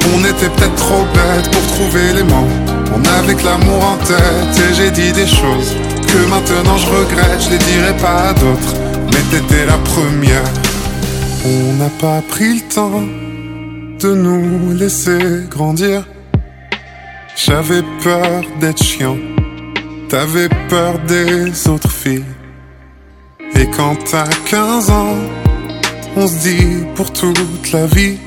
On était peut-être trop bêtes pour trouver les mots. On avait que l'amour en tête et j'ai dit des choses que maintenant je regrette, je les dirai pas à d'autres. Mais t'étais la première. On n'a pas pris le temps de nous laisser grandir. J'avais peur d'être chiant, t'avais peur des autres filles. Et quand t'as 15 ans, on se dit pour toute la vie